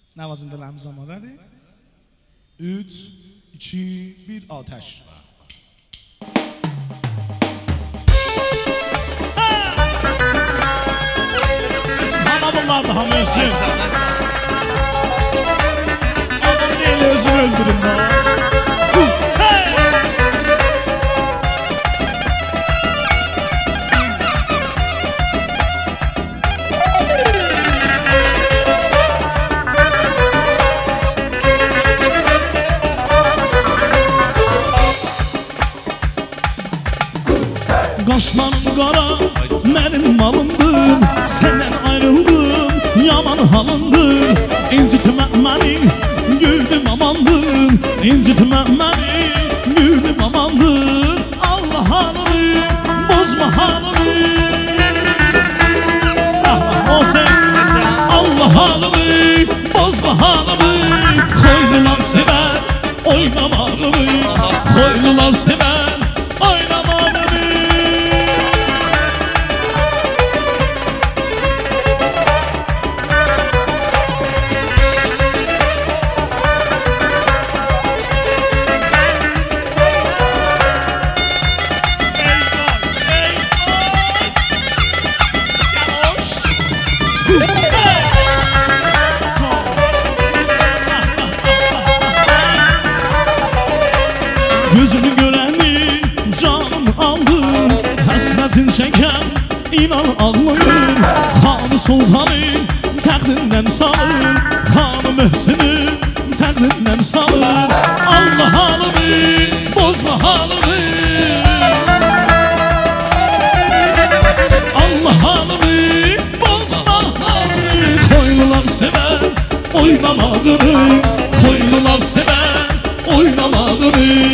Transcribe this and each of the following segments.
Nəvazindelərimiz zamanədir. 3, 2, 1, ateş. Bana bunlar daha mövsüm. Adam değil, özünü öldürün bana. Qaşlarım qara, mənim malımdır. Səndən ayrıldım, yaman halımdır. İncitmə məni, güldüm amandır. İncitmə məni, güldüm amandır. Allah halımı, bozma halımı. Allah halımı, bozma halımı. Koylular sever, oynamağımı. Koylular sever, oynamağımı. Gözünü görəni canım aldı. Həsrətin çəkən inan ağlayır. Xanı sultanı təxtindən salır. Xanı möhsünü təxtindən salır. Allah halımı, bozma halımı. Allah halımı, bozma halımı. Koylular sever, oynamağını. Koylular sever, oynamağını.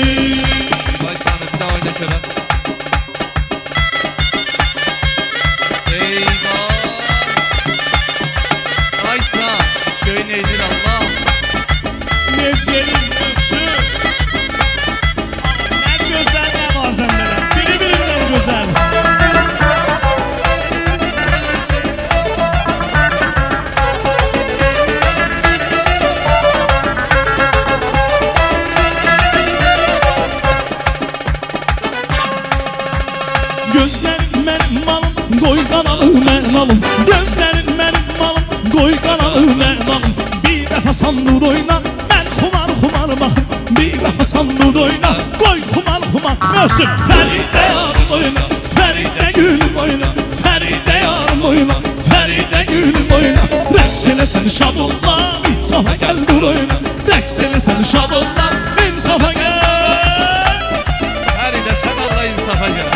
Gözlərin mənim malım, qoy qanalı mən alım. Gözlərin mənim malım, qoy qanalı mən alım. Bir dəfə sandur oyna, mən xumar xumar baxım. Bir dəfə sandur oyna, qoy xumar xumar. Möhsün, Fəridə yarım oyna, Fəridə gülüm oyna. Fəridə yarım oyna, Fəridə gülüm oyna. Rəqs eləsən şad olla, insafa gəl dur oyna. Rəqs eləsən şad olla, insafa gəl. Fəridə sən Allah insafa gəl.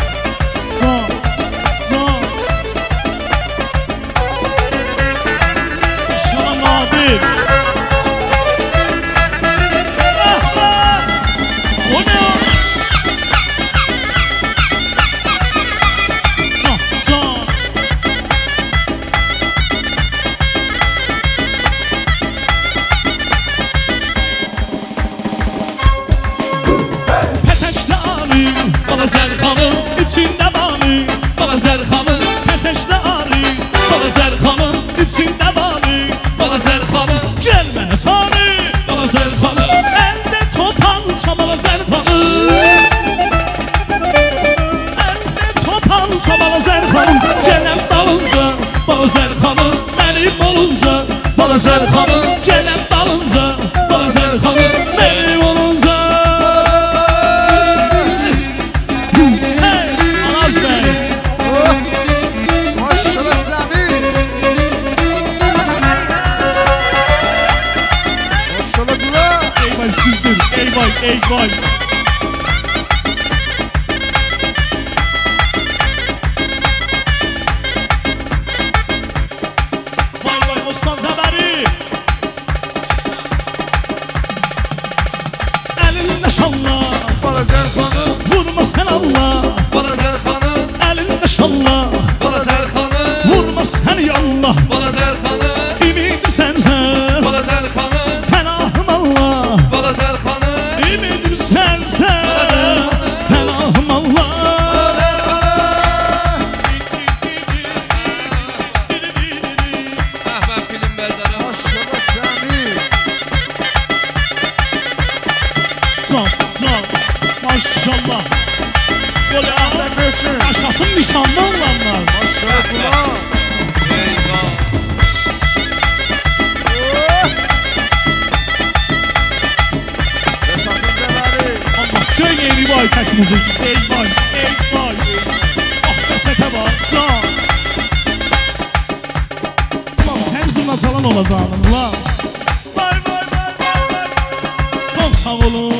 Bana Zərxanın içində bani, bana Zərxanın Pətəşdə ari, bana Zərxanın içində bani, bana Zərxanın gəl mənə sarı, bana Zərxanın əldə topança, bana Zərxanın əldə topança, bana Zərxanın gələm dalınca, bana Zərxanın mənim olunca, bana Zərxanın gələm dalınca, bana Zərxanın mənim olunca. Ey vay. Vay Osman Zabari. Elinde şallah, Bana Zərxanın, vurma sen Allah. bana Zərxanın, Elinde şallah, bana Zərxanın, vurma sen yallah. bana Zərxanın, Ümidim sensen, bana Zərxanın, penahım Allah. bana Zərxanın, Ümidim sensen, penahım Allah. Əhməd film bərdarı. Maşallah Cəmil. olsun. Yaşasın nişanlı olanlar. Maşallah. Eyvah. Yaşasın Cəbəli. Allah göy yeri vay təkimizi. Ey vay, ey vay. Ah qəsətə bak, can. Ulan sən zırna çalan olacağım, ulan. Vay vay vay vay vay. Çok sağ olun.